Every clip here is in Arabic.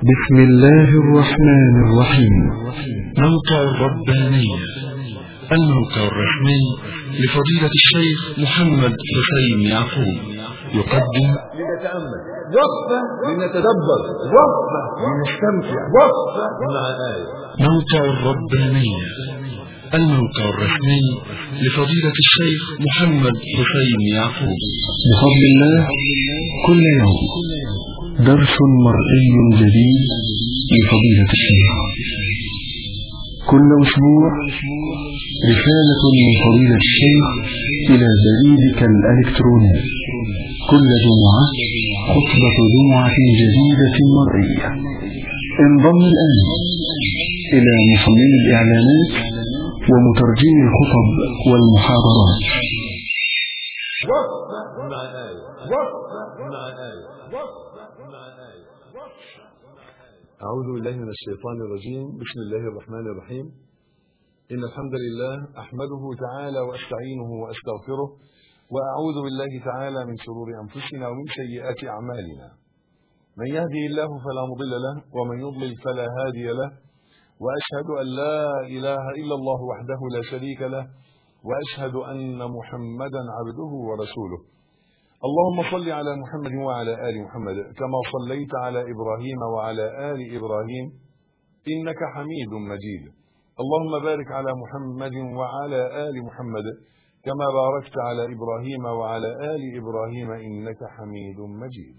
بسم الله الرحمن الرحيم. موقع الربانية، الموقع الرسمي لفضيلة الشيخ محمد حسين يعقوب، يقدم لنتأمل، وقفة لنتدبر، وقفة لنستمتع، وقفة مع آية. موقع الربانية، الموقع الرسمي لفضيلة الشيخ محمد حسين يعقوب. بفضل الله كل يوم درس مرئي جديد لفضيلة الشيخ، كل أسبوع رسالة من فضيلة الشيخ إلى بريدك الإلكتروني، كل جمعة خطبة جمعة جديدة مرئية. انضم الآن إلى مصمم الإعلانات ومترجم الخطب والمحاضرات. وقفة مع آية، وقفة مع آية، وقفة مع آية. أعوذ بالله من الشيطان الرجيم. بسم الله الرحمن الرحيم. إن الحمد لله أحمده تعالى وأستعينه وأستغفره، وأعوذ بالله تعالى من شرور أنفسنا ومن سيئات أعمالنا. من يهدي الله فلا مضل له، ومن يضلل فلا هادي له، وأشهد أن لا إله إلا الله وحده لا شريك له، وأشهد أن محمدا عبده ورسوله. اللهم صل على محمد وعلى آل محمد كما صليت على إبراهيم وعلى آل إبراهيم إنك حميد مجيد. اللهم بارك على محمد وعلى آل محمد كما باركت على إبراهيم وعلى آل إبراهيم إنك حميد مجيد.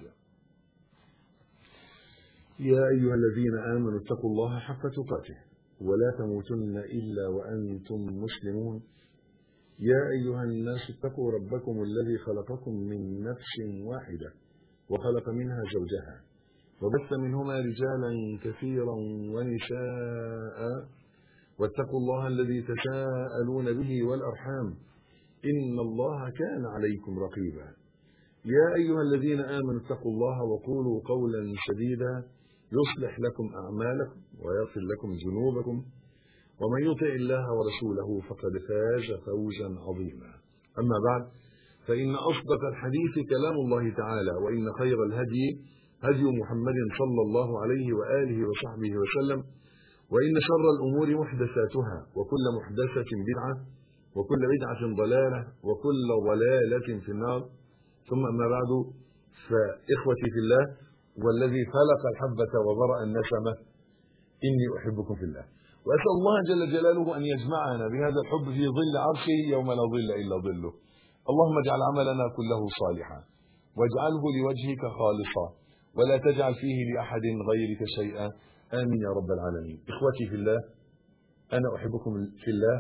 يا أيها الذين آمنوا اتقوا الله حق تقاته ولا تموتن إلا وأنتم مسلمون. يا أيها الناس اتقوا ربكم الذي خلقكم من نفس واحدة وخلق منها زوجها وبث منهما رجالا كثيرا ونساء، واتقوا الله الذي تساءلون به والأرحام إن الله كان عليكم رقيبا. يا أيها الذين آمنوا اتقوا الله وقولوا قولا سديدا يصلح لكم أعمالكم ويغفر لكم ذنوبكم، ومن يطع الله ورسوله فقد فاز فوزا عظيما. أما بعد، فإن أصدق الحديث كلام الله تعالى، وإن خير الهدي هدي محمد صلى الله عليه وآله وصحبه وسلم، وإن شر الأمور محدثاتها، وكل محدثة بدعة، وكل بدعة ضلالة، وكل ضلالة في النار. ثم أما بعد، فإخوتي في الله والذي خلق الحبة وبرأ النسمة، إني أحبكم في الله، وأسأل الله جل جلاله أن يجمعنا بهذا الحب في ظل عرشه يوم لا ظل إلا ظله. اللهم اجعل عملنا كله صالحا، واجعله لوجهك خالصا، ولا تجعل فيه لأحد غيرك شيئا، آمين يا رب العالمين. إخوتي في الله، أنا أحبكم في الله،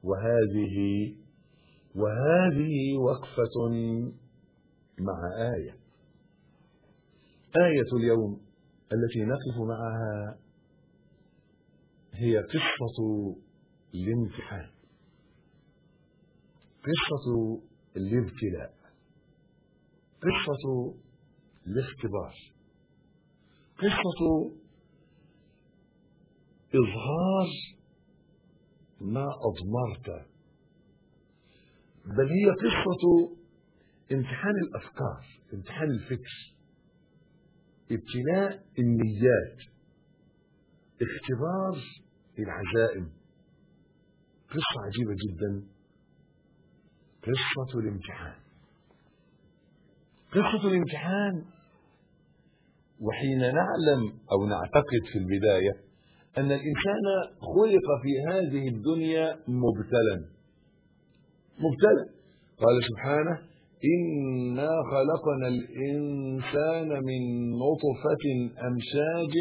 وهذه وقفة مع آية. آية اليوم التي نقف معها هي قصة الامتحان، قصة الابتلاء، قصة الاختبار، قصة إظهار ما أضمرت، بل هي قصة امتحان الأفكار، امتحان الفكر، ابتلاء النيات، اختبار العزائم. قصة عجيبة جدا، قصة الامتحان. قصة الامتحان، وحين نعلم أو نعتقد في البداية أن الإنسان خلق في هذه الدنيا مبتلا. قال سبحانه: إنا خلقنا الإنسان من نطفة أمشاج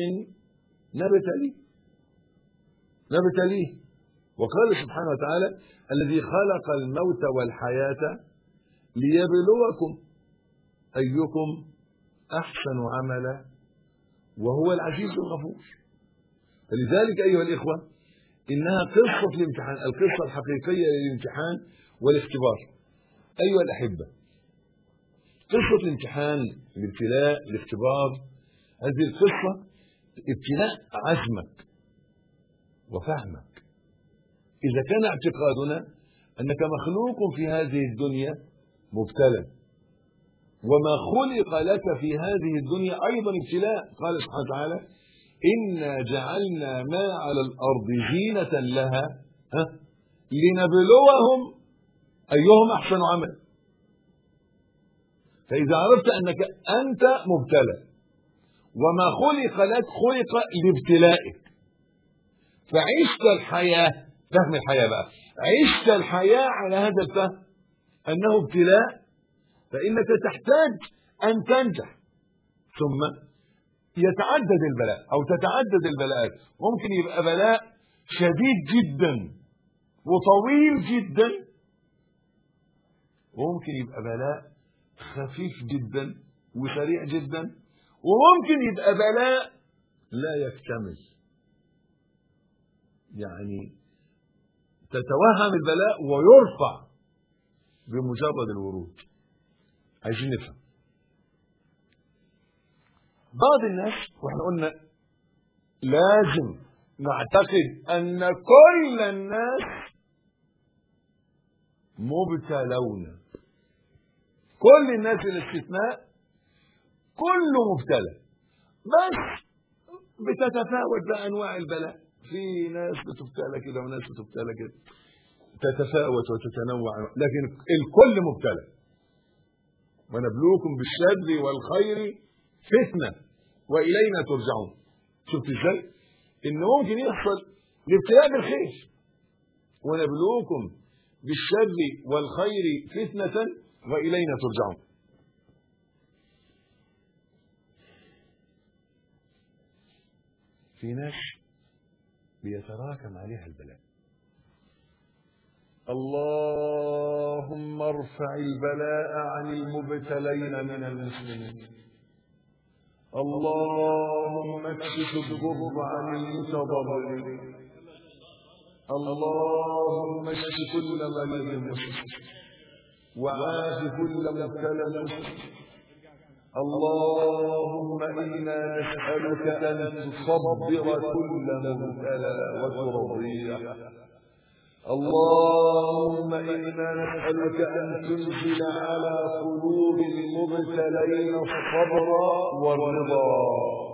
نبتليه. وقال سبحانه وتعالى: الذي خلق الموت والحياة ليبلوكم أيكم أحسن عملا وهو العزيز الغفور. فلذلك أيها الإخوة، إنها قصة الامتحان، القصة الحقيقية للامتحان والاختبار. أيها الأحبة، قصة الامتحان، الابتلاء، الاختبار، هذه القصة ابتلاء عزمك وفهمك. إذا كان اعتقادنا أنك مخلوق في هذه الدنيا مبتلى، وما خلق لك في هذه الدنيا أيضا ابتلاء. قال سبحانه وتعالى: إنا جعلنا ما على الأرض زينة لها لنبلوهم أيهم أحسن عمل. فإذا عرفت أنك أنت مبتلى وما خلق لك خلق لابتلائك، فعشت الحياة، فهم الحياة بقى، عشت الحياة على هذا الفهم أنه ابتلاء، فإنك تحتاج أن تنجح. ثم يتعدد البلاء أو تتعدد البلاءات. ممكن يبقى بلاء شديد جدا وطويل جدا، وممكن يبقى بلاء خفيف جدا وسريع جدا، وممكن يبقى بلاء لا يكتمل، يعني تتوهم البلاء ويرفع بمجرد الورود. عايزين نفهم. بعض الناس، واحنا قلنا لازم نعتقد ان كل الناس مبتلون، كل الناس الاستثناء كله مبتلى، بس بتتفاوت بقى انواع البلاء. في ناس بتبتلى كده وناس بتبتلى كده، تتفاوت وتتنوع، لكن الكل مبتلى. ونبلوكم بالشر والخير فتنة وإلينا ترجعون. شفت ازاي؟ إن ممكن يحصل الابتلاء بالخير. ونبلوكم بالشر والخير فتنة وإلينا ترجعون. في ناس بيتراكم عليها البلاء. اللهم ارفع البلاء عن المبتلين من المسلمين. اللهم اكشف الضر عن المتضررين. اللهم اشف كل مريض مسلم وعاف كل مبتلى مسلم. اللهم إنا نسألك أن تصبر كل مبتلى وترضيه. اللهم إنا نسألك أن تنزل على قلوب المبتلين الصبر والرضا.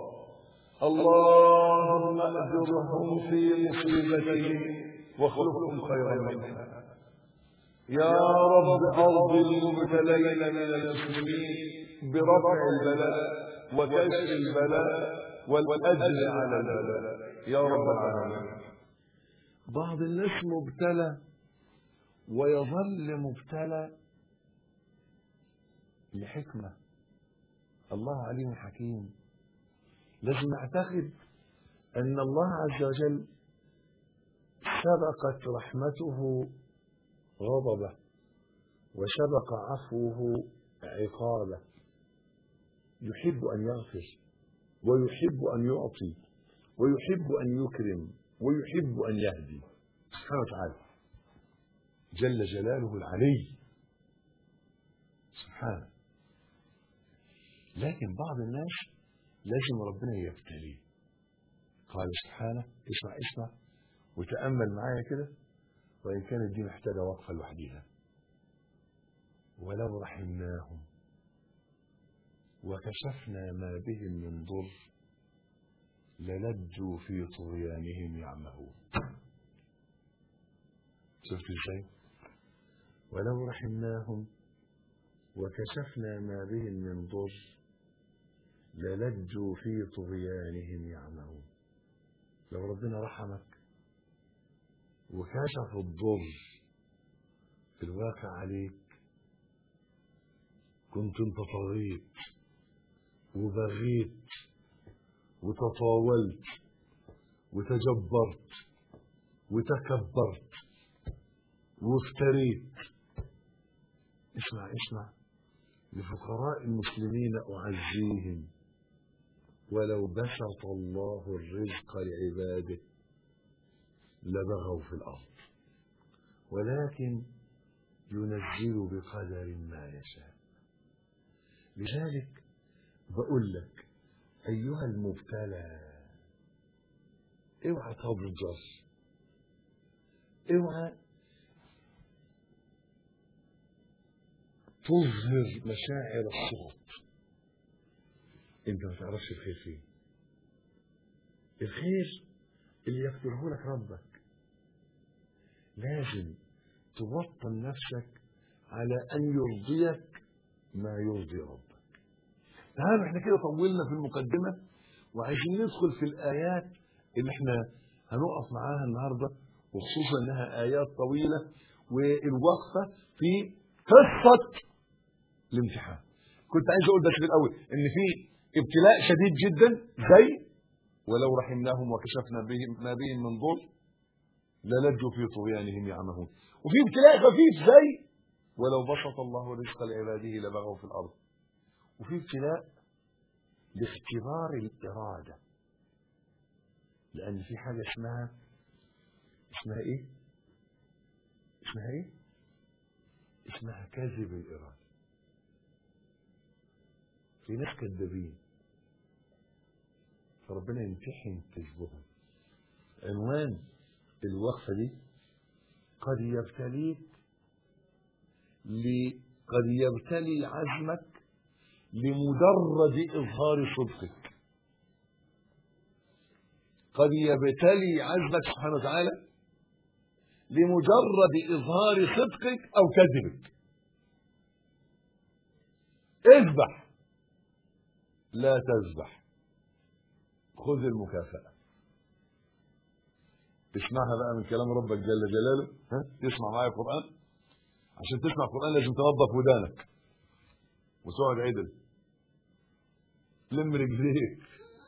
اللهم أجرهم في مصيبتهم واخلفهم خيرا منها. يا رب أرض المبتلين من المسلمين برفع البلاء وكشف البلاء والأجر على البلاء يا رب العالمين. بعض الناس مبتلى ويظل مبتلى لحكمة. الله عليم حكيم. لازم نعتقد أن الله عز وجل سبقت رحمته غضبه وسبق عفوه عقابه. يحب أن يغفر ويحب أن يعطي ويحب أن يكرم ويحب أن يهدي سبحانه وتعالى جل جلاله العلي سبحانه. لكن بعض الناس لازم ربنا يبتليه. قال سبحانه، اسمع وتأمل معايا كده، وإن كانت دي محتاجة وقفة لوحديها. ولو رحمناهم وكشفنا ما بهم من ضر للجوا في طغيانهم يعمهون. شفت ازاي؟ ولو رحمناهم وكشفنا ما بهم من ضر للجوا في طغيانهم يعمهون. لو ربنا رحمك وكشف الضر في الواقع عليك، كنت انت طغيت وبغيت وتطاولت وتجبرت وتكبرت وافتريت. اسمع لفقراء المسلمين أعزيهم، ولو بسط الله الرزق لعباده لبغوا في الأرض، ولكن ينزل بقدر ما يشاء. لذلك بقول لك أيها المبتلى، اوعى تضجر، اوعى تظهر مشاعر السخط. انت ما تعرفش الخير فين. الخير اللي يقدره لك ربك لازم تبطل نفسك على أن يرضيك ما يرضي ربك. تعالوا احنا كده طولنا في المقدمة وعايزين ندخل في الآيات اللي احنا هنقف معاها النهاردة، وخصوصا انها آيات طويلة، والوقفة في قصة الامتحان. كنت عايز اقول بس في الأول ان في ابتلاء شديد جدا زي ولو رحمناهم وكشفنا بهم ما بهم من ضر للجوا في طغيانهم يعمهون، وفي ابتلاء خفيف زي ولو بسط الله الرزق لعباده لبغوا في الأرض، وفي ابتلاء لاختبار الإرادة، لأن في حاجة اسمها إيه؟ اسمها كذب الإرادة. في ناس كذابين فربنا يمتحن كذبهم. عنوان الوقفة دي قد يبتلي عزمك لمجرد إظهار صدقك. قد يبتلي عزمك سبحانه وتعالى لمجرد إظهار صدقك أو كذبك. اذبح لا تذبح، خذ المكافأة. تسمعها بقى من كلام ربك جل جلاله. تسمع معايا القرآن. عشان تسمع القرآن لازم تنظف ودانك وتقعد عدل، لم رجليك،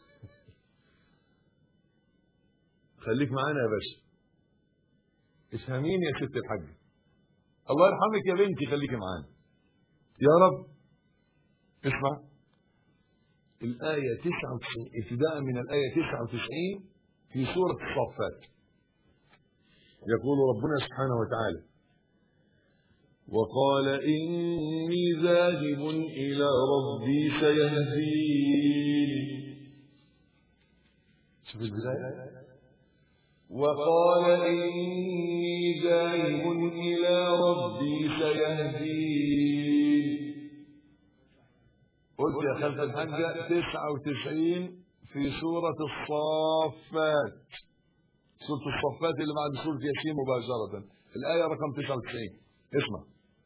خليك معانا يا باشا. افهميني يا ست الحاجة، الله يرحمك يا بنتي، خليكي معانا يا رب. اسمع الآية 99 ابتداء من الآية 99 في سورة الصافات. يقول ربنا سبحانه وتعالى: وقال إني ذاهب إلى ربي سيهدين. شوف البداية. وقال إني ذاهب إلى ربي سيهدين. قلت يا خلف الحاجة 99 في سورة الصافات. سورة الصافات اللي بعد سورة ياسين مباشرة، الآية رقم 99. اسمع: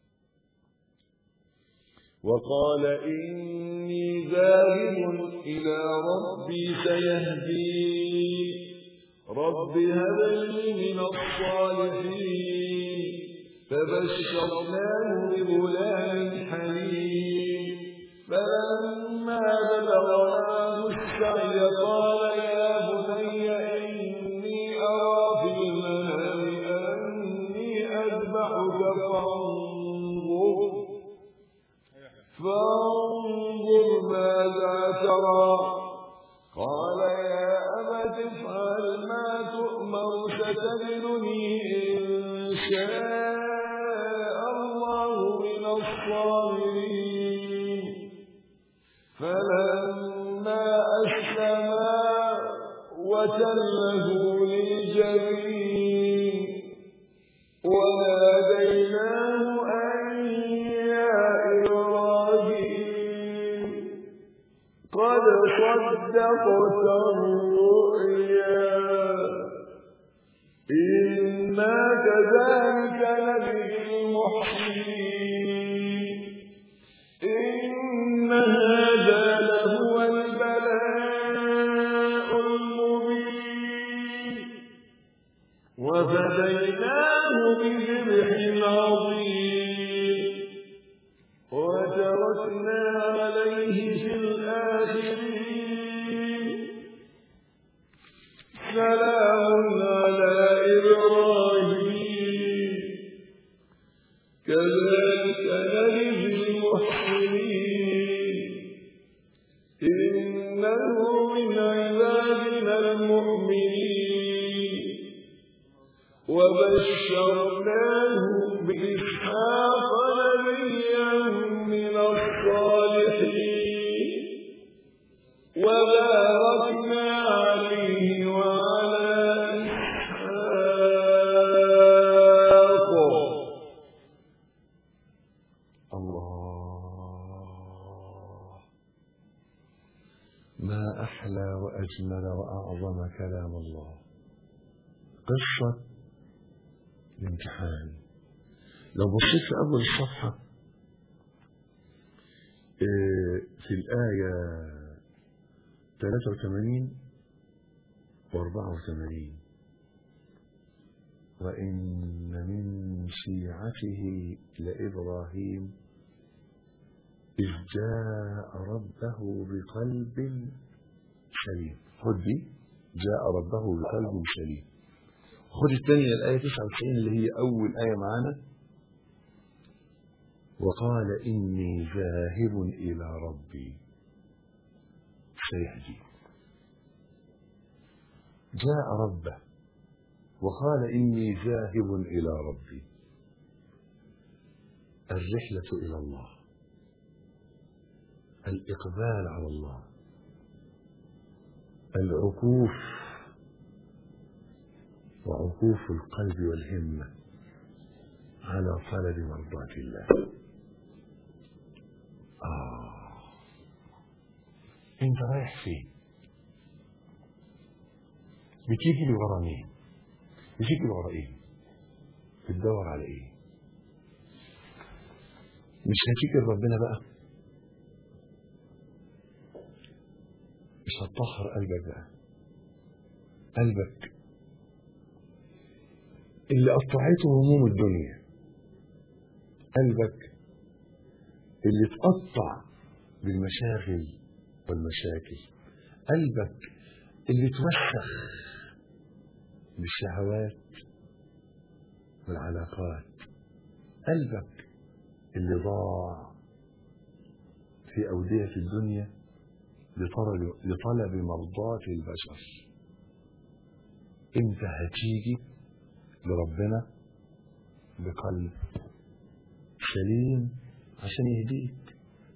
وقال إني ذاهب إلى ربي سيهدين رب هب لي من الصالحين فبشرناه بغلام حليم فلما بلغ معه السعي قال يا بني إني أرى في المنام أني أذبحك فانظر ماذا ترى. قال يا أبت افعل ما تؤمر ستجدني إن شاء الله من الصابرين. فلما أسلما وتله للجبين وناديناه أن يا إبراهيم قد صدقت الرؤيا إنا كذلك نجزي المحسنين إن هذا لهو البلاء المبين وفديناه بذبح عظيم وتركنا عليه في الآخرين سلام على إبراهيم كذلك نجزي المحسنين إنه من عبادنا المؤمنين وبشرناه بإسحاق نبيا من الصالحين وباركنا عليه وعلى إسحاق. الله، ما أحلى وأجمل وأعظم كلام الله. قصة الامتحان. لو بصيت في أول الصفحة في الآية 83 و84: وإن من شيعته لإبراهيم إذ جاء ربه بقلب سليم. خد دي، جاء ربه بقلب سليم. خد الثانية الآية 99 اللي هي أول آية معانا: وقال إني ذاهب إلى ربي سيهدين. جاء ربه وقال إني ذاهب إلى ربي. الرحلة إلى الله، الإقبال على الله، العكوف وعكوف القلب والهمة على طلب مرضاة الله. انت رايح فين؟ بتيجي لي ورا مين؟ بتيجي لي ورا ايه؟ بتدور على ايه؟ مش هتيجي لربنا بقى؟ مش هتطهر قلبك بقى؟ قلبك اللي قطعته هموم الدنيا، قلبك اللي اتقطع بالمشاغل والمشاكل، قلبك اللي اتوسخ بالشهوات والعلاقات، قلبك اللي ضاع في أودية الدنيا لطلب مرضاة البشر. انت هتيجي لربنا بقلب سليم عشان يهديك.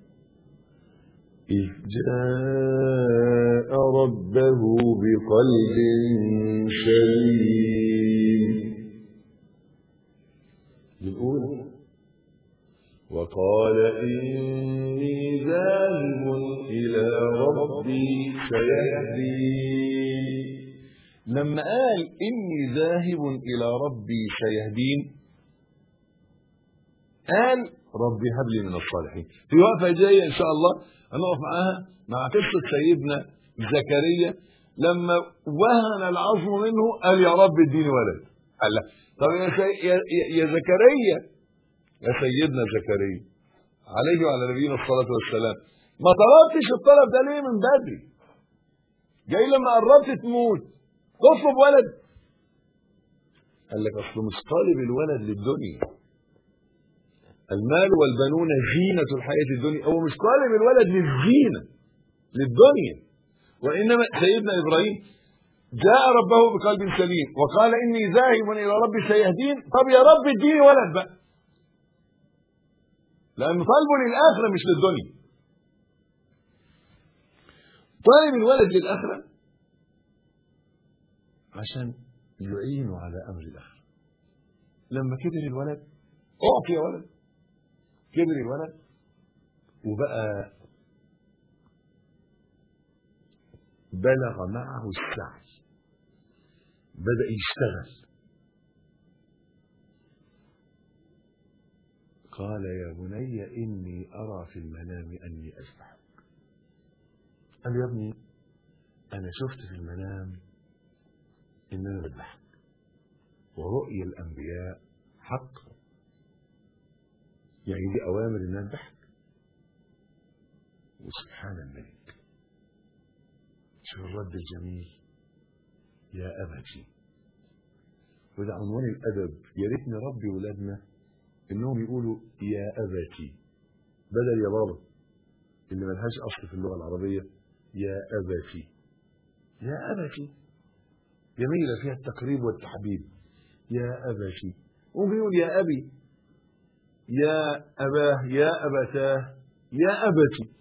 إذ جاء ربه بقلب سليم. بنقول وقال إني ذاهب إلى ربي سيهدين. لما قال إني ذاهب إلى ربي سيهدين قال ربي هب لي من الصالحين. في وقفة جاية إن شاء الله هنقف معاها مع قصة سيدنا زكريا لما وهن العظم منه قال يا رب اديني ولد. قال لا طب يا زكريا، يا سيدنا زكريا عليه وعلى نبينا الصلاة والسلام، ما طلبتش الطلب ده ليه من بدري؟ جاي لما قربت تموت تطلب ولد؟ قال لك اصله مش طالب الولد للدنيا، المال والبنون زينة الحياة الدنيا، هو مش طالب الولد للزينة للدنيا، وإنما سيدنا إبراهيم جاء ربه بقلب سليم وقال إني ذاهب إلى ربي سيهدين. طب يا رب اديني ولد بقى، لأن طالبه للآخرة مش للدنيا. طالب الولد للآخرة عشان يعينه على أمر الآخرة. لما كبر الولد أعطي ولد، كبر الولد وبقى بلغ معه السعي، بدأ يشتغل. قال يا بني إني أرى في المنام أني أذبحك. قال يا ابني أنا شفت في المنام إن أنا بذبحك، ورؤيا الأنبياء حق، يعني دي أوامر إن أنا أذبحك. وسبحان الملك، شوف الرد الجميل، يا أبتي. وده عنوان الأدب. يا ريتني ربي ولادنا إنهم يقولوا يا أبتي بدل يا بابا اللي ملهاش أصل في اللغة العربية. يا أبتي، يا أبتي جميلة فيها التقريب والتحبيب. يا أبتي، وبيقول يا أبي، يا أباه، يا أبتاه، يا أبتي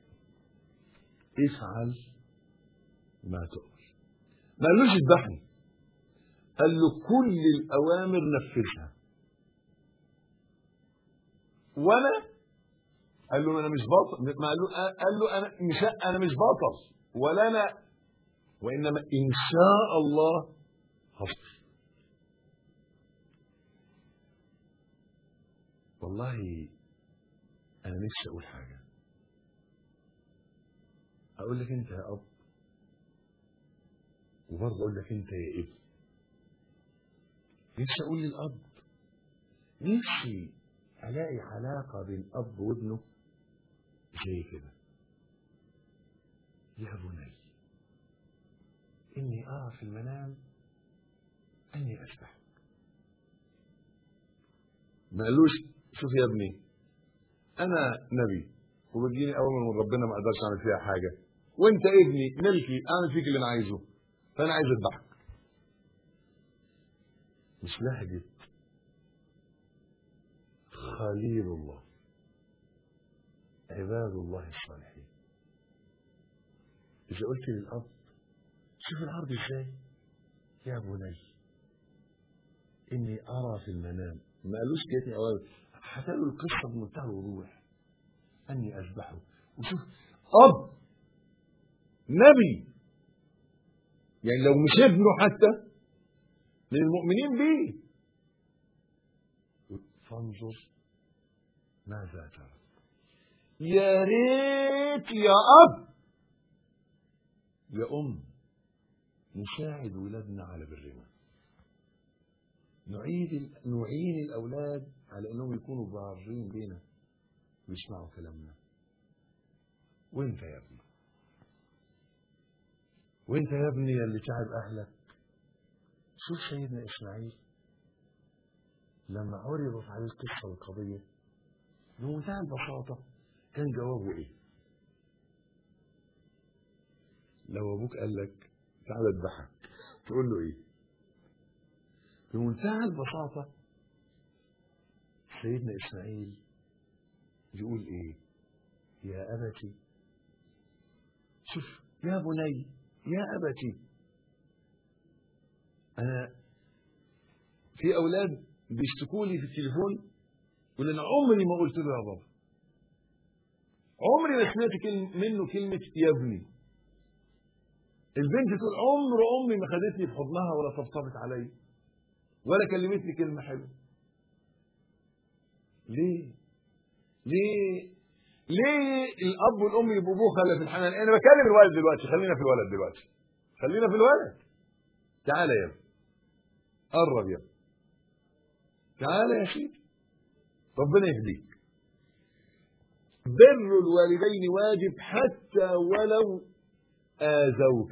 افعل ما تؤمر. ما قالوش اذبحني، قال له كل الأوامر نفذها. وأنا قال له أنا مش بطل، ما قال له أنا مش بطل، ولا أنا وإنما إن شاء الله هصبر. والله أنا نفسي أقول حاجة، أقول لك أنت يا أب، وبرضه أقول لك أنت يا ابن. نفسي أقول للأب، نفسي ألاقي علاقة بين أب وابنه زي كده. يا بني إني أرى في المنام أني أسبحك. ما قالوش شوف يا ابني أنا نبي وبتجيني أوامر من ربنا ما أقدرش أعمل فيها حاجة، وأنت ابني ملكي أعمل فيك اللي أنا عايزه، فأنا عايز أذبحك. مش لهجة خليل الله عباد الله الصالحين. إذا قلت للأب شوف العرض إزاي، يا بني إني أرى في المنام، ما قالوش كده أولا، حكى له القصة بمنتهى الوضوح أني أذبحه. وشوف أب نبي، يعني لو مش ابنه حتى من المؤمنين به، فانظر ماذا ترى. يا ريت يا أب يا أم نساعد ولادنا على برنا، نعين الأولاد على أنهم يكونوا بارين بينا ويسمعوا كلامنا. وانت يا ابني، وانت يا ابني اللي تعب أهلك، شوف سيدنا إسماعيل لما عرضت عليه القصة والقضية بمنتهى البساطة كان جوابه إيه؟ لو أبوك قال لك تعال اذبحك تقول له إيه؟ بمنتهى البساطة سيدنا إسماعيل يقول إيه؟ يا أبتي، شوف يا بني يا أبتي. أنا في أولاد بيشتكوا لي في التليفون يقول أنا عمري ما قلت له يا بابا، عمري ما سمعت منه كلمة يا ابني. البنت تقول عمر أمي ما خدتني في حضنها ولا طبطبت علي ولا كلمتني كلمة حلوة. ليه؟ ليه الأب والأم يبقوا بخلة في الحنان؟ أنا بكلم الولد دلوقتي، خلينا في الولد دلوقتي، خلينا في الولد. تعالى يا ابني، قرب يا ابني، تعالى يا سيدي، ربنا يهديك. بر الوالدين واجب حتى ولو آذوك.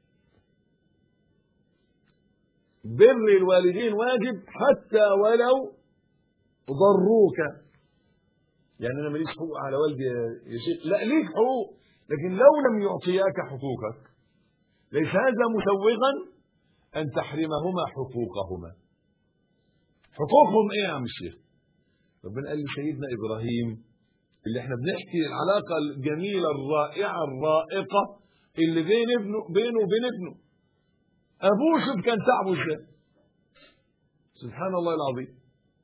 بر الوالدين واجب حتى ولو ضروك. يعني أنا ماليش حقوق على والدي يا شيخ، لا ليك حقوق، لكن لو لم يعطياك حقوقك ليس هذا مسوغا أن تحرمهما حقوقهما. حقوقهم إيه يا عم الشيخ؟ ربنا قال لسيدنا إبراهيم اللي احنا بنحكي العلاقة الجميلة الرائعة الرائقة اللي بينه وبين ابنه. أبوه شوف كان تعبه ازاي، سبحان الله العظيم.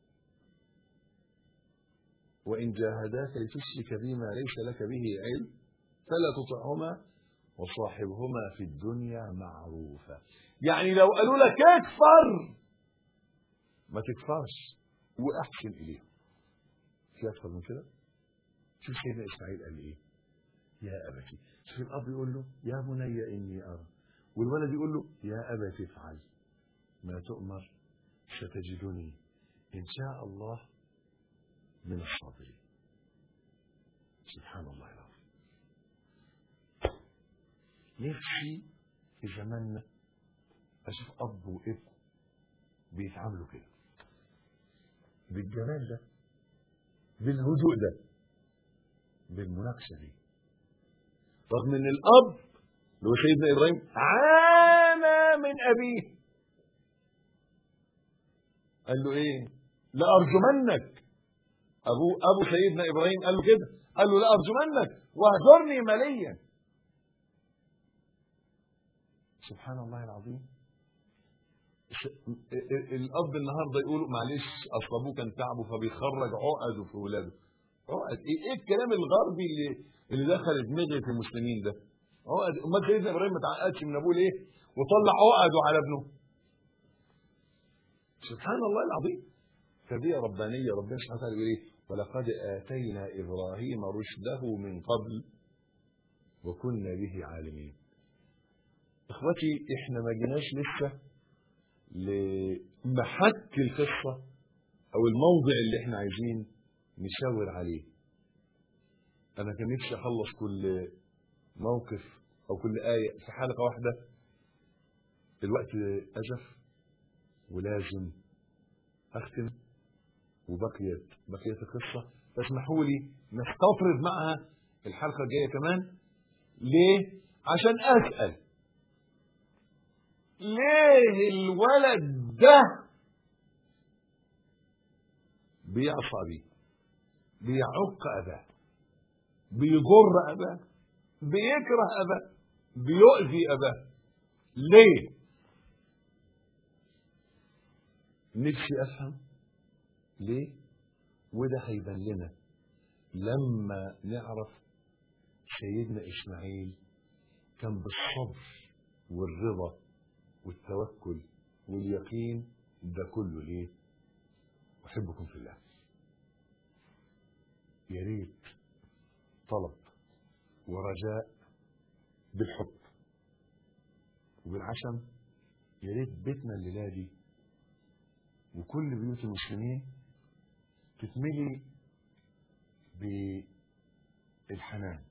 وإن جاهداك لتشرك بما ليس لك به علم فلا تطعهما وصاحبهما في الدنيا معروفا. يعني لو قالوا لك اكفر ما تكفرش وأحسن إليهم. في أكثر من كده؟ شوف سيدنا إسماعيل قال إيه؟ يا أبتي. شوف الأب يقول له يا بني إني أرى، والولد يقول له يا أبت افعل ما تؤمر ستجدني إن شاء الله من الصابرين. سبحان الله العظيم. نفسي في زماننا أشوف أب وابن بيتعاملوا كده بالجمال ده، بالهدوء ده، بالمناقشة دي، رغم ان الاب اللي هو سيدنا ابراهيم عانى من ابيه. قال له ايه؟ لأرجمنك. ابو سيدنا ابراهيم قال له كده، قال له لأرجمنك واهجرني مليا. سبحان الله العظيم. الاب النهارده يقولوا معلش اصل ابوه كان تعبه فبيخرج عقده في ولاده. عقد ايه الكلام الغربي اللي دخل دماغ في المسلمين ده؟ عقد. امال سيدنا ابراهيم ما تعقدش من ابوه ليه وطلع عقده على ابنه؟ سبحان الله العظيم. تربيه ربانيه. ربنا سبحانه وتعالى يقول ايه؟ ولقد اتينا ابراهيم رشده من قبل وكنا به عالمين. اخوتي احنا ما جيناش لسه لمحك القصه او الموضع اللي احنا عايزين نشاور عليه. انا كان نفسي اخلص كل موقف او كل ايه في حلقه واحده. الوقت ازف ولازم اختم، وبقيت القصه. فاسمحوا لي نستطرد معها الحلقه الجايه كمان. ليه؟ عشان اسال ليه الولد ده بيعصى بيه، بيعق اباه، بيضر اباه، بيكره اباه، بيؤذي اباه؟ ليه؟ نفسي افهم ليه. وده هيبان لنا لما نعرف سيدنا اسماعيل كان بالصبر والرضا والتوكل واليقين ده كله ليه؟ احبكم في الله. يا ريت طلب ورجاء بالحب وبالعشم. يا ريت بيتنا الليله دي وكل بيوت المسلمين تتملي بالحنان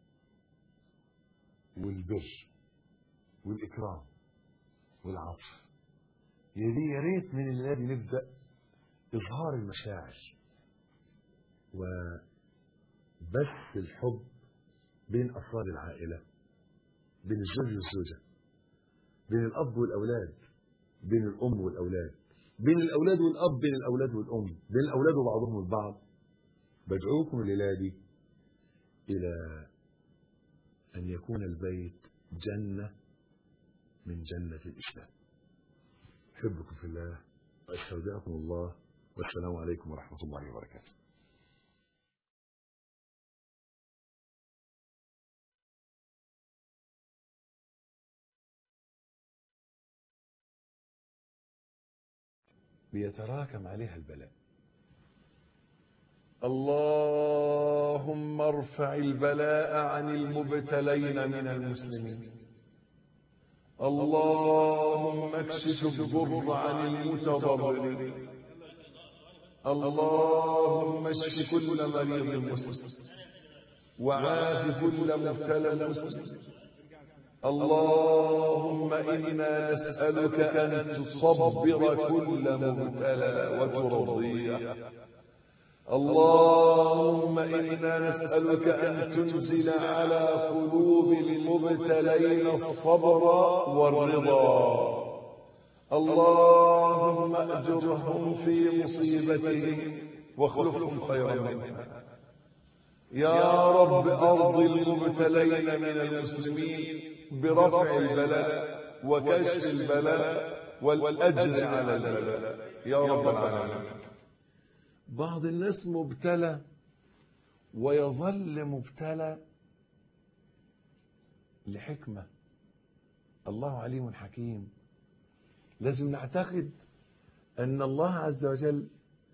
والبر والإكرام والعطف. يا ريت من الليلة دي نبدأ إظهار المشاعر وبث الحب بين أفراد العائلة، بين الزوج والزوجة، بين الأب والأولاد، بين الأم والأولاد، بين الأولاد والأب، بين الأولاد والأم، بين الأولاد وبعضهم البعض. بدعوكم الليلة دي إلى أن يكون البيت جنة من جنة الإسلام. أحبكم في الله وأستودعكم الله، والسلام عليكم ورحمة الله وبركاته. بيتراكم عليها البلاء. اللهم ارفع البلاء عن المبتلين من المسلمين. اللهم اكشف الضر عن المتضررين. اللهم اشف كل مريض مسلم وعاف كل مبتلى مسلم. اللهم إنا نسألك أن تصبر كل مبتلى وترضيه. اللهم إنا نسألك أن تنزل على قلوب المبتلين الصبر والرضا. اللهم أجرهم في مصيبتهم واخلفهم خيرا منها. يا رب أرض المبتلين من المسلمين برفع البلاء وكشف البلاء والأجر على البلاء يا رب العالمين. بعض الناس مبتلى ويظل مبتلى لحكمة. الله عليم حكيم. لازم نعتقد أن الله عز وجل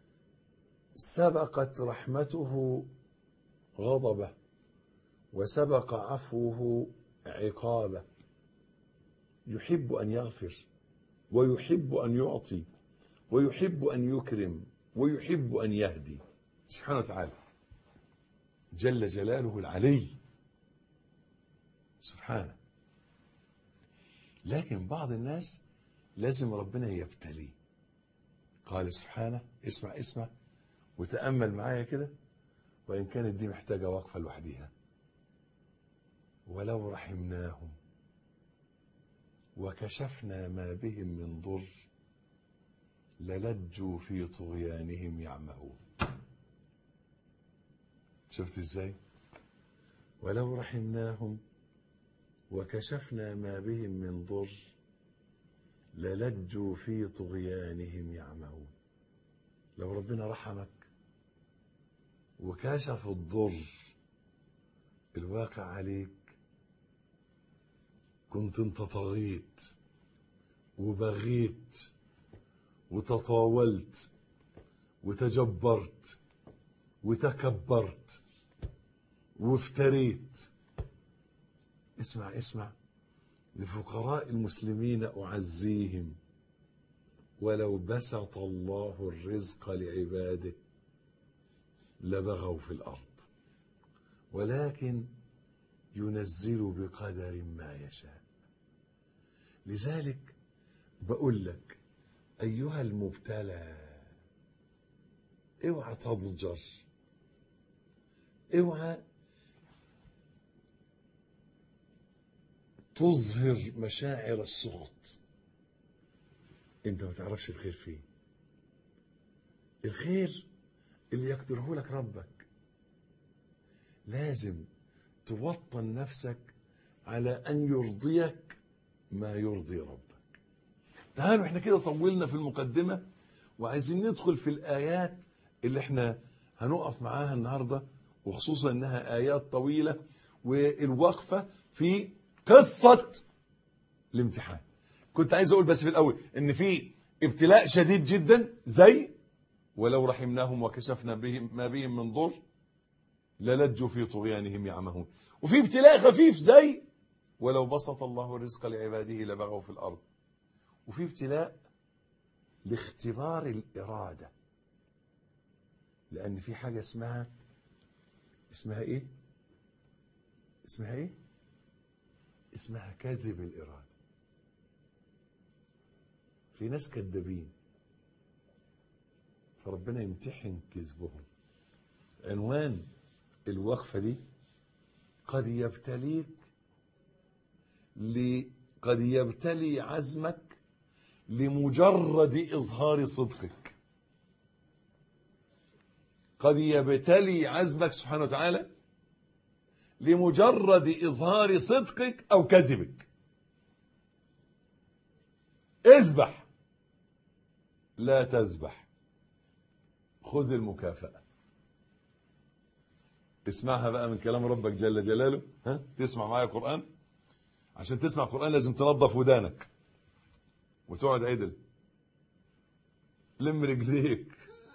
سبقت رحمته غضبه وسبق عفوه عقابه. يحب أن يغفر ويحب أن يعطي ويحب أن يكرم ويحب أن يهدي سبحانه وتعالى جل جلاله العلي سبحانه. لكن بعض الناس لازم ربنا يبتليه. قال سبحانه اسمع وتأمل معايا كده، وإن كانت دي محتاجة وقفة لوحديها. ولو رحمناهم وكشفنا ما بهم من ضر للجوا في طغيانهم يعمهون. شفت ازاي؟ ولو رحمناهم وكشفنا ما بهم من ضر للجوا في طغيانهم يعمهون. لو ربنا رحمك وكشف الضر الواقع عليك كنت انت طغيت وبغيت وتطاولت وتجبرت وتكبرت وافتريت. اسمع لفقراء المسلمين أعزيهم ولو بسط الله الرزق لعباده لبغوا في الأرض ولكن ينزل بقدر ما يشاء. لذلك بقول لك أيها المبتلى اوعى تضجر، اوعى تظهر مشاعر السخط. انت ما تعرفش الخير فين. الخير اللي يقدره لك ربك. لازم توطن نفسك على أن يرضيك ما يرضي ربك. تعالوا احنا كده طولنا في المقدمة وعايزين ندخل في الآيات اللي احنا هنقف معاها النهاردة، وخصوصا انها آيات طويلة، والوقفة في قصة الامتحان. كنت عايز اقول بس في الأول ان في ابتلاء شديد جدا زي ولو رحمناهم وكشفنا بهم ما بهم من ضر للجوا في طغيانهم يعمهون. وفي ابتلاء خفيف زي ولو بسط الله الرزق لعباده لبغوا في الأرض. وفي ابتلاء لاختبار الإرادة، لأن في حاجة اسمها ايه؟ اسمها كذب الإرادة. في ناس كذابين فربنا يمتحن كذبهم. عنوان الوقفة دي قد يبتلي عزمك لمجرد إظهار صدقك. قد يبتلي عزمك سبحانه وتعالى لمجرد إظهار صدقك أو كذبك. اذبح لا تذبح، خذ المكافأة. اسمعها بقى من كلام ربك جل جلاله. تسمع معايا قرآن؟ عشان تسمع قرآن لازم تنظف ودانك وتقعد عدل، لم رجليك.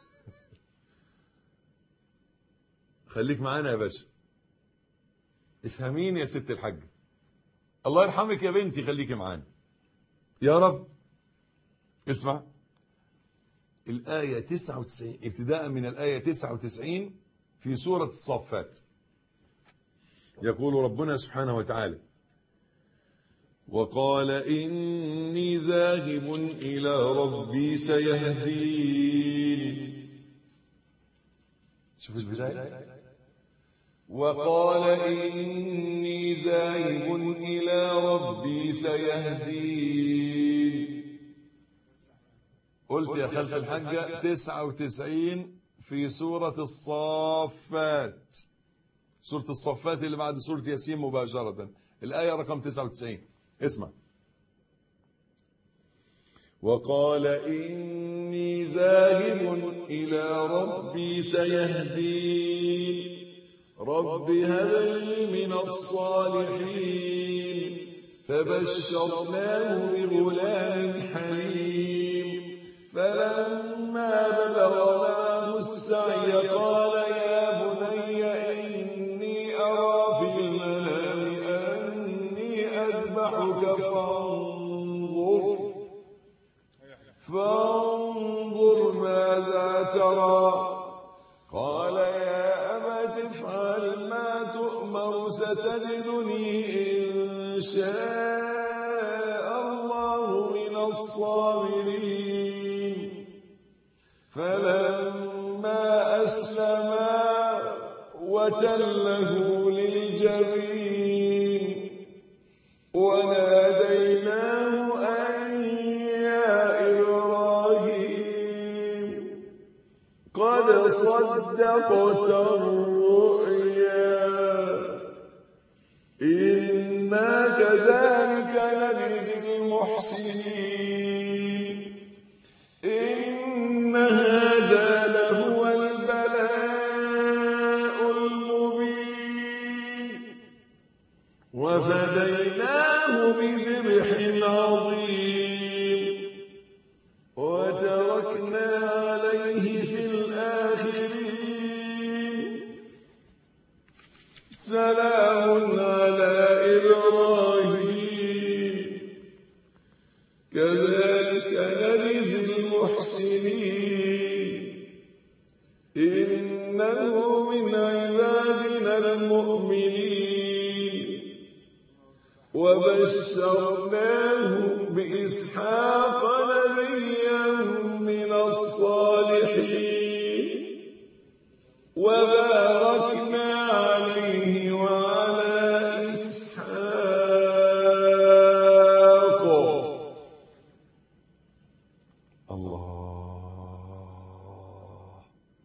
خليك معانا يا باشا. افهميني يا ست الحاج، الله يرحمك يا بنتي، خليكي معانا يا رب. اسمع الآية 99 ابتداء من الآية 99 في سورة الصافات. يقول ربنا سبحانه وتعالى: وقال إني ذاهب إلى ربي سيهدين. شوف البداية. وقال إني ذاهب إلى ربي سيهدين. قلت يا خالة الحاجة 99 في سورة الصافات. سورة الصافات اللي بعد سورة ياسين مباشرة، الآية رقم 99. اسمع: وقال إني ذاهب إلى ربي سيهدين رب هب لي من الصالحين فبشرناه بغلام حليم فلما بلغ معه السعي قال يا بني إني أرى في المنام أني أذبحك فانظر ماذا ترى. قال يا أبت افعل ما تؤمر ستجدني إن شاء الله من الصابرين. فلما أسلما وتله للجبين وناديناه أن يا إبراهيم قد صدقت الرؤيا إنا كذلك نجزي المحسنين إن هذا لهو البلاء المبين وفديناه كذلك نجزي المحسنين إنه من عبادنا المؤمنين وبشرناه بإسحاق نبيا من الصالحين وباركنا عليه وعلى إسحاق. الله،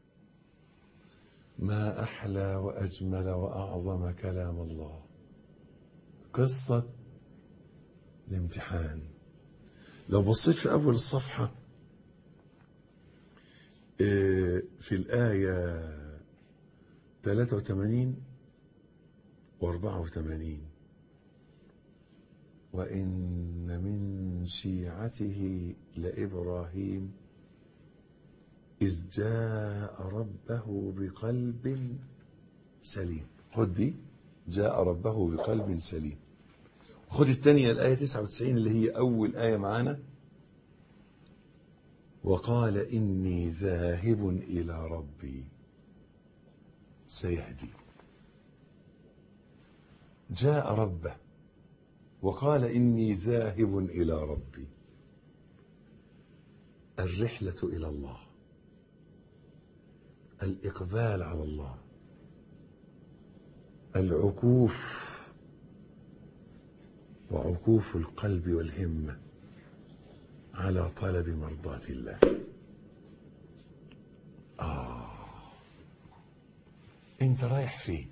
ما أحلى وأجمل وأعظم كلام الله. قصة الامتحان. لو بصيت في أول الصفحة في الآية 83 و84: وإن من شيعته لإبراهيم إذ جاء ربه بقلب سليم. خد دي، جاء ربه بقلب سليم. خد الثانية الآية 99 اللي هي أول آية معانا: وقال إني ذاهب إلى ربي سيهدي. جاء ربه وقال إني ذاهب إلى ربي. الرحلة إلى الله، الإقبال على الله، العكوف وعكوف القلب والهمة على طلب مرضاة الله. انت رايح فين؟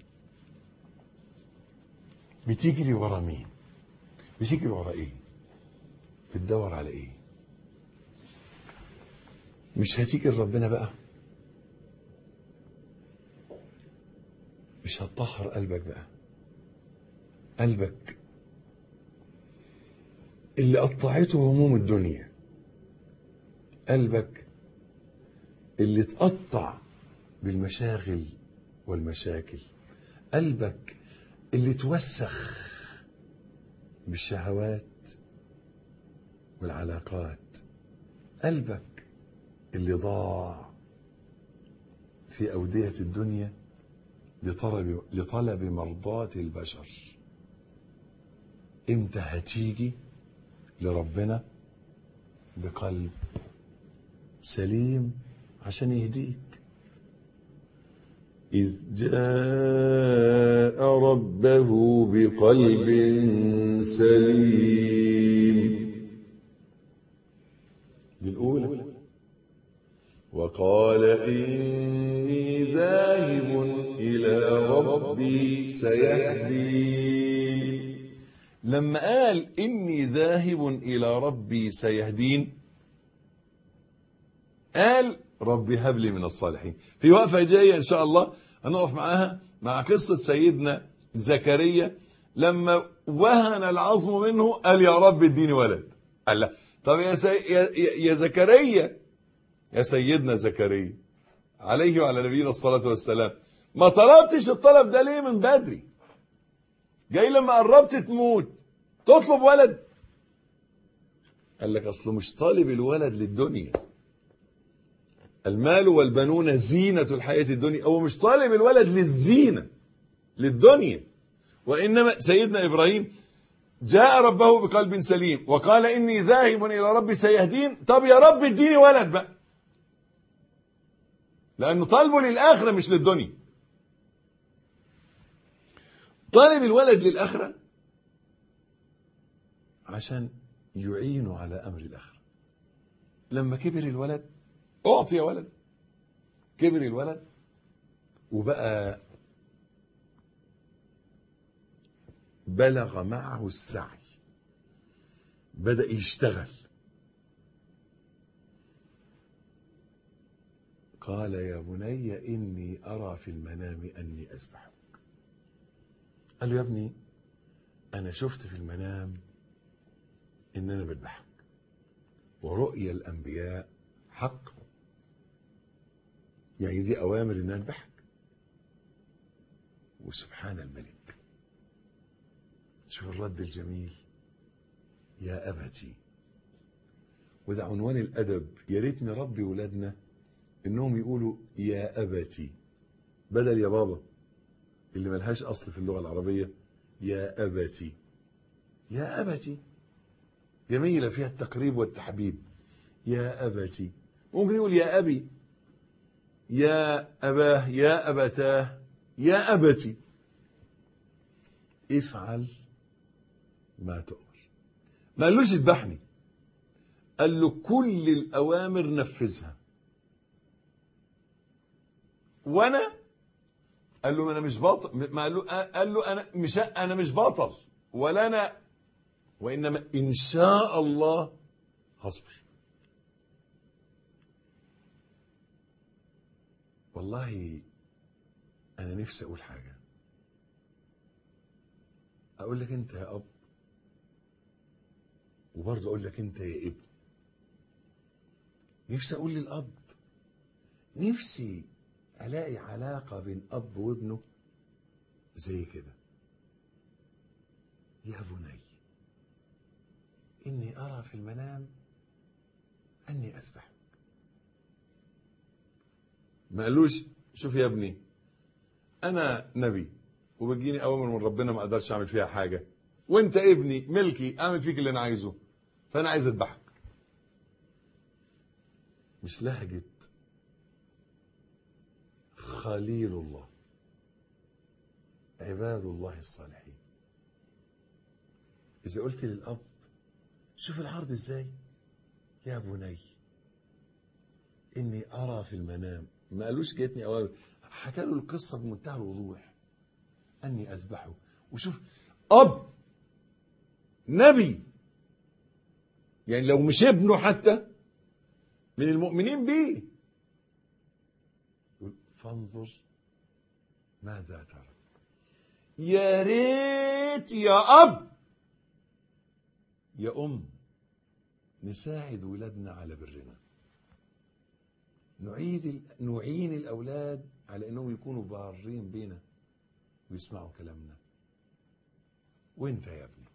بتجري ورا مين؟ بتجري ورا ايه؟ بتدور على ايه؟ مش هتيجي لربنا بقى؟ مش هتطهر قلبك بقى؟ قلبك اللي قطعته هموم الدنيا، قلبك اللي اتقطع بالمشاغل والمشاكل، قلبك اللي توسخ بالشهوات والعلاقات، قلبك اللي ضاع في أودية الدنيا لطلب مرضاة البشر. امتى هتيجي لربنا بقلب سليم عشان يهديك؟ إذ جاء ربه بقلب سليم. بالأولى: وقال إني ذاهب إلى ربي سيهدين. لما قال إني ذاهب إلى ربي سيهدين، قال ربي هب لي من الصالحين. في وقفة جاية إن شاء الله هنقف معاها مع قصة سيدنا زكريا لما وهن العظم منه قال يا رب اديني ولد. قال لا، طب يا زكريا، يا سيدنا زكريا عليه وعلى نبينا الصلاة والسلام، ما طلبتش الطلب ده ليه من بدري؟ جاي لما قربت تموت تطلب ولد؟ قال لك اصله مش طالب الولد للدنيا، المال والبنون زينة الحياة الدنيا. هو مش طالب الولد للزينة للدنيا، وإنما سيدنا إبراهيم جاء ربه بقلب سليم وقال إني ذاهب إلى ربي سيهدين. طب يا رب اديني ولد بقى، لأنه طالبه للآخرة مش للدنيا. طالب الولد للآخرة عشان يعينه على أمر الآخرة. لما كبر الولد أعطي ولد، كبر الولد وبقى بلغ معه السعي، بدأ يشتغل. قال يا بني إني أرى في المنام أني أذبحك. قال له يا ابني أنا شفت في المنام إن أنا بذبحك، ورؤيا الأنبياء حق، يعني دي أوامر إن أنا أذبحك. وسبحان الملك، شوف الرد الجميل: يا أبتي وده عنوان الأدب. يا ريت نربي ولادنا إنهم يقولوا يا أبتي بدل يا بابا اللي ملهاش أصل في اللغة العربية. يا أبتي، يا أبتي جميلة فيها التقريب والتحبيب. يا أبتي. ممكن يقول يا أبي، يا أباه، يا أبتاه، يا أبتي. افعل ما تؤمر. ما قالوش اذبحني، قال له كل الأوامر نفذها. وأنا قال له أنا مش بطل. ما قال له أنا مش بطل ولا أنا، وإنما إن شاء الله هصبر. والله أنا نفسي أقول حاجة. أقول لك أنت يا أب، وبرضه أقول لك أنت يا ابن. نفسي أقول للأب، نفسي ألاقي علاقة بين أب وابنه زي كده. يا بني إني أرى في المنام أني أذبحك. ما قالوش شوف يا ابني أنا نبي وبتجيني أوامر من ربنا ما أقدرش أعمل فيها حاجة، وأنت ابني ملكي أعمل فيك اللي أنا عايزه، فأنا عايز أذبحك. مش لهجة خليل الله، عباد الله الصالحين. إذا قلت للأب شوف العرض إزاي، يا بني إني أرى في المنام، ما قالوش جاتني أوامر، حكى له القصة بمنتهى الوضوح أني أذبحه. وشوف أب نبي، يعني لو مش ابنه حتى من المؤمنين بيه، فانظر ماذا ترى. يا ريت يا أب يا أم نساعد ولادنا على برنا، نعين الأولاد على أنهم يكونوا بارين بينا ويسمعوا كلامنا. وانت يا ابني،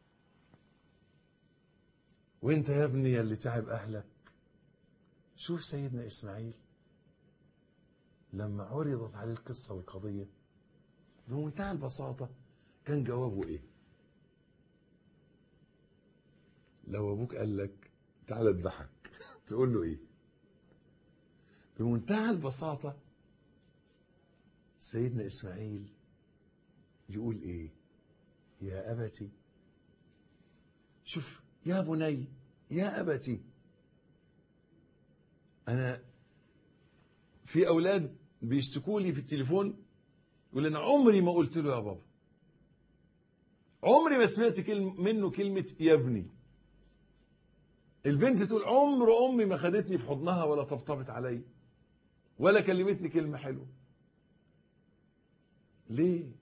وانت يا ابني اللي تعب أهلك. شوف سيدنا إسماعيل لما عرضت عليه القصة والقضية بمنتهى البساطة كان جوابه ايه؟ لو ابوك قال لك تعال اذبحك تقول له ايه؟ بمنتهى البساطة سيدنا إسماعيل يقول ايه؟ يا أبتي. شوف يا بني، يا أبتي. أنا في أولاد بيشتكوا لي في التليفون يقول أنا عمري ما قلت له يا بابا، عمري ما سمعت منه كلمة يا ابني. البنت تقول عمر أمي ما خدتني في حضنها ولا طبطبت علي ولا كلمتني كلمة حلوة. ليه؟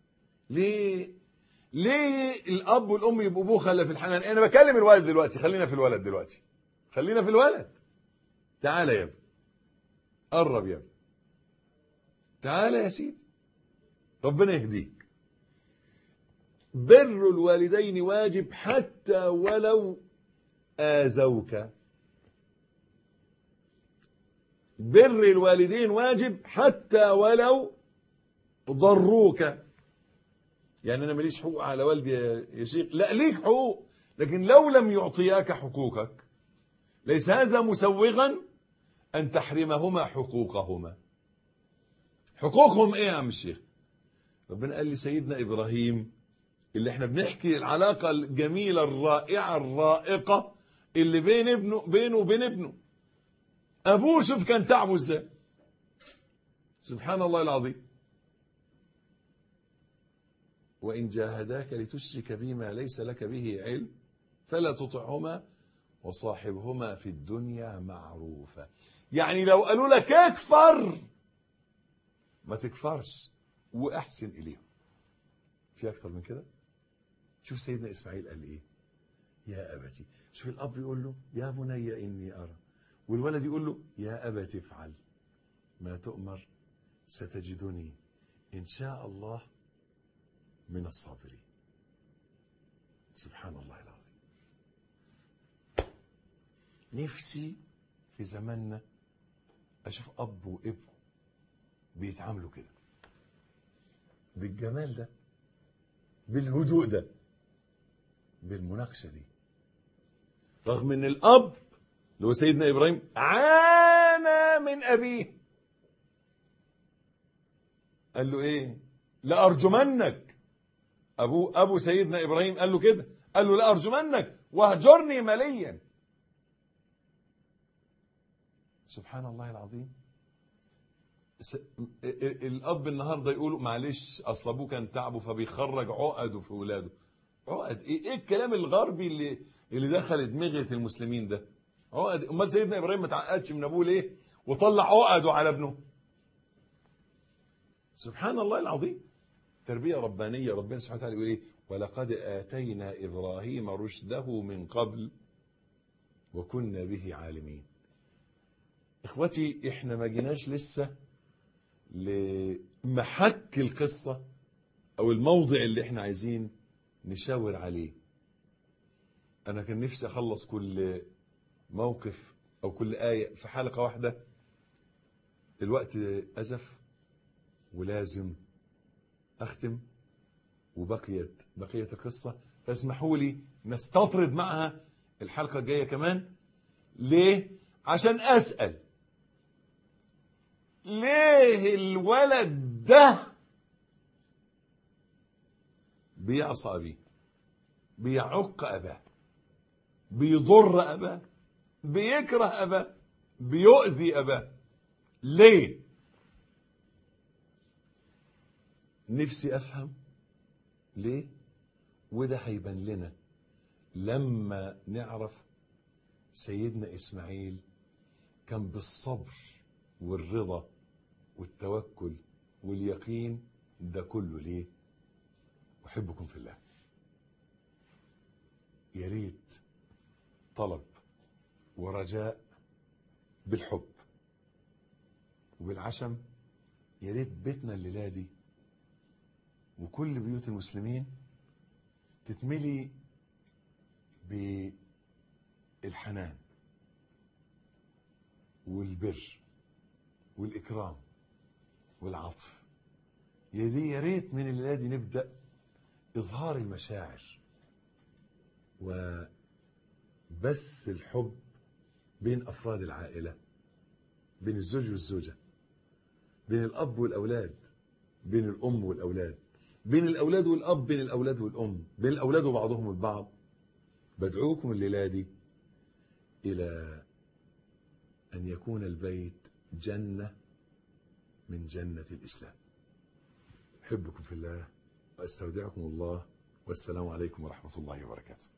ليه الأب والأم يبقوا بخلة في الحنان؟ أنا بكلم الولد دلوقتي، خلينا في الولد دلوقتي، خلينا في الولد. تعال يا ابني، قرب يا ابني، تعال يا سيدي، ربنا يهديك. بر الوالدين واجب حتى ولو آذوك. بر الوالدين واجب حتى ولو ضروك. يعني أنا ماليش حقوق على والدي يا شيخ، لا ليك حقوق، لكن لو لم يعطياك حقوقك ليس هذا مسوغا أن تحرمهما حقوقهما. حقوقهم إيه يا عم الشيخ؟ ربنا قال لي سيدنا إبراهيم اللي احنا بنحكي العلاقة الجميلة الرائعة الرائقة اللي بينه وبين ابنه. أبوه شوف كان تعبه ازاي، سبحان الله العظيم. وإن جاهداك لتشرك بما ليس لك به علم فلا تطعهما وصاحبهما في الدنيا معروفا. يعني لو قالوا لك اكفر ما تكفرش وأحسن إليهم. في أكثر من كده؟ شوف سيدنا إسماعيل قال إيه؟ يا أبتي. شوف الأب يقول له يا بني إني أرى، والولد يقول له يا أبتي افعل ما تؤمر ستجدني إن شاء الله من الصابرين. سبحان الله العظيم. نفسي في زماننا أشوف أب وابن بيتعاملوا كده، بالجمال ده، بالهدوء ده، بالمناقشة دي. رغم ان الاب اللي هو سيدنا ابراهيم عانى من ابيه، قال له ايه؟ لأرجمنك. ابو سيدنا ابراهيم قال له كده، قال له لأرجمنك واهجرني مليا. سبحان الله العظيم. الاب النهارده يقولوا معلش اصل ابوه كان تعبه فبيخرج عقده في اولاده. عقد ايه الكلام الغربي اللي دخل دماغه المسلمين ده؟ عقد. امال سيدنا ابراهيم ما تعقدش من ابوه ليه وطلع عقده على ابنه؟ سبحان الله العظيم. تربيه ربانيه. ربنا سبحانه وتعالى يقول ايه؟ ولقد اتينا ابراهيم رشده من قبل وكنا به عالمين. اخوتي احنا ما جيناش لسه لمحك القصه او الموضع اللي احنا عايزين نشاور عليه. انا كان نفسي اخلص كل موقف او كل آية في حلقة واحدة. الوقت أزف ولازم أختم، وبقيت القصة، فاسمحوا لي نستطرد معها الحلقة الجاية كمان. ليه؟ عشان أسأل ليه الولد ده بيعصى أبيه، بيعق أباه، بيضر أباه، بيكره أباه، بيؤذي أباه؟ ليه؟ نفسي أفهم ليه، وده هيبان لنا لما نعرف سيدنا إسماعيل كان بالصبر والرضا والتوكل واليقين ده كله ليه. أحبكم في الله. يا ريت طلب ورجاء بالحب وبالعشم. يا ريت بيتنا الليلة دي وكل بيوت المسلمين تتملي بالحنان والبر والإكرام والعطف. يا ريت من الليلة دي نبدأ إظهار المشاعر وبث الحب بين أفراد العائلة، بين الزوج والزوجة، بين الأب والأولاد، بين الأم والأولاد، بين الأولاد والأب، بين الأولاد والأم، بين الأولاد وبعضهم البعض. بدعوكم الليلة دي إلى أن يكون البيت جنة من جنة الإسلام. أحبكم في الله وأستودعكم الله، والسلام عليكم ورحمة الله وبركاته.